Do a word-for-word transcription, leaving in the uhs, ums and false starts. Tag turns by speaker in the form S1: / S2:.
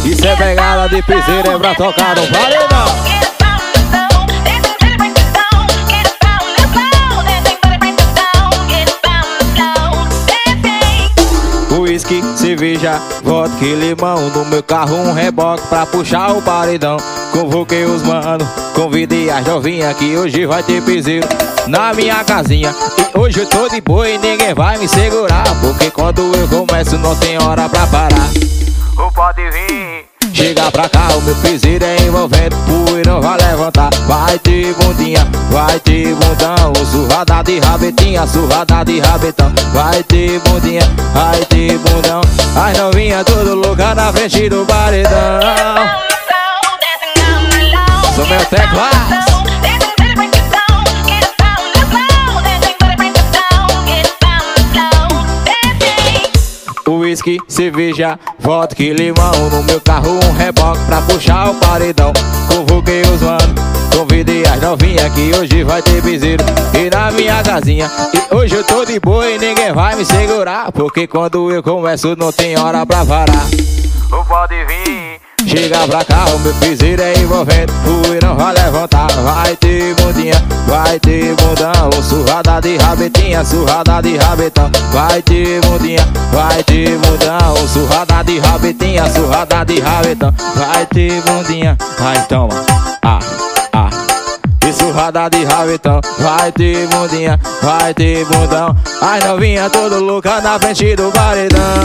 S1: Isso é pegada de piseiro, é pra tocar no paredão. Whisky, cerveja, vodka e limão. No meu carro um reboque pra puxar o paredão. Convoquei os mano, convidei as novinhas que hoje vai ter piseiro na minha casinha. E hoje eu tô de boa e ninguém vai me segurar, porque quando eu começo não tem hora pra parar. Ou pode vir, chega pra cá, o meu piseiro é envolvendo. Poeirão vai levantar, vai ter bundinha, vai ter bundão. Surrada de rabetinha, surrada de rabetão. Vai ter bundinha, vai ter bundão. As novinhas tudo louca na frente do paredão. Sou meu teclado. Whisky, cerveja, vodka e limão. No meu carro um reboque pra puxar o paredão. Convoquei os mano, convidei as novinhas que hoje vai ter piseiro e na minha casinha. E hoje eu tô de boa e ninguém vai me segurar, porque quando eu começo não tem hora pra parar. Ou pode vir, chega pra cá, o meu piseiro é envolvendo. Poeirão vai levantar, vai ter bundinha, vai ter bundão. Surrada de rabetinha, surrada de rabetão. Vai ter bundinha, vai ter bundão. Surrada de rabetinha, surrada de rabetão. Vai ter bundinha, vai toma, ah, ah. E surrada de rabetão, vai ter bundinha, vai ter bundão. As novinhas tudo louca na frente do paredão.